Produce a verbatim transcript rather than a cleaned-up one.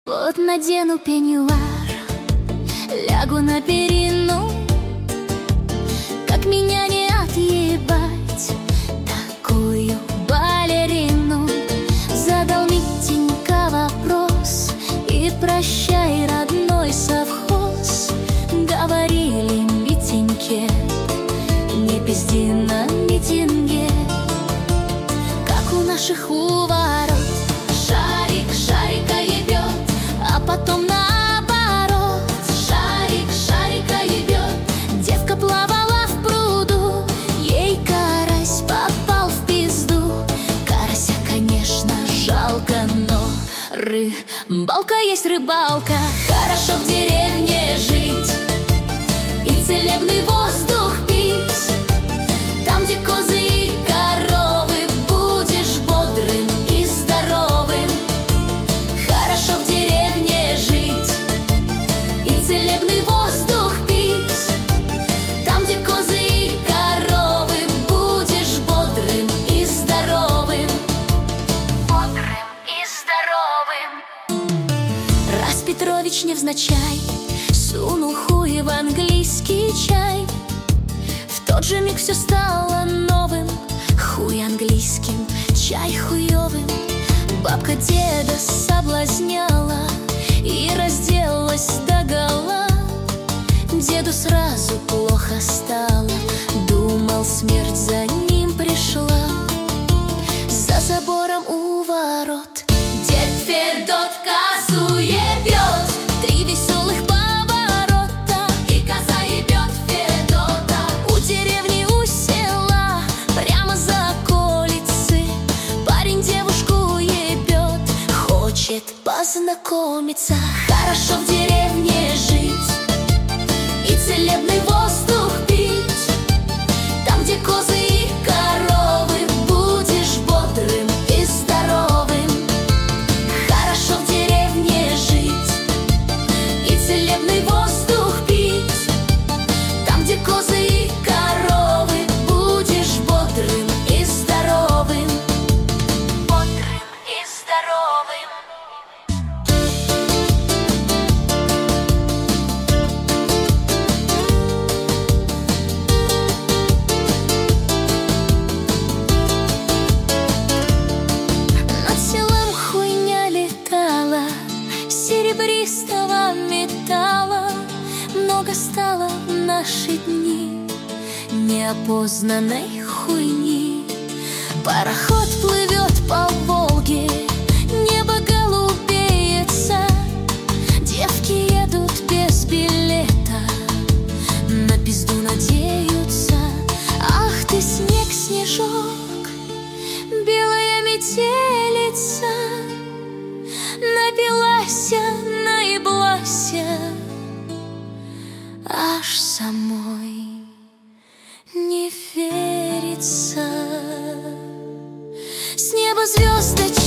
Вот надену пеньюар, лягу на перину. Как меня не отъебать такую балерину? Задал Митенька вопрос: и прощай, родной совхоз. Говорили Митеньке: не пизди на митинге. Как у наших у ворот шарик шарика ебет, а потом наоборот шарик шарика ебет. Девка плавала в пруду, ей карась попал в пизду. Карася, конечно, жалко, но рыбалка есть рыбалка. Хорошо в деревне жить и целебный воздух пить. Там, где козы и коровы, будешь бодрым и здоровым. Хорошо в деревне жить и целебный воздух пить. Там, где козы и коровы, будешь бодрым и здоровым. Бодрым и здоровым. Раз Петрович невзначай сунул хуй в английский чай, в тот же миг все стало новым. Хуй английским, чай хуевым. Бабка деда соблазняла и разделась догола. Деду сразу плохо стало, думал, смерть за ним пришла. За забором у ворот дед Федот козу ебет. Три веселых поворота, и коза ебет Федота. У деревни, у села, прямо за околицы, парень девушку ебет, хочет познакомиться. Хорошо в деревне жить и целебный воздух пить. Там, где козы и коровы, будешь бодрым и здоровым. Хорошо в деревне жить и целебный воздух пить. Там, где козы и коровы, будешь бодрым и здоровым. Бодрым и здоровым. Над селом хуйня летала, серебристого металла много стало в наши дни неопознанной хуйни. Пароход плывет по Волге, небо голубеется, девки едут без билета, на пизду надеются. Ах ты, снег, снежок, белая метелица, напилася, наеблася, аж самой не верится. С неба звездочки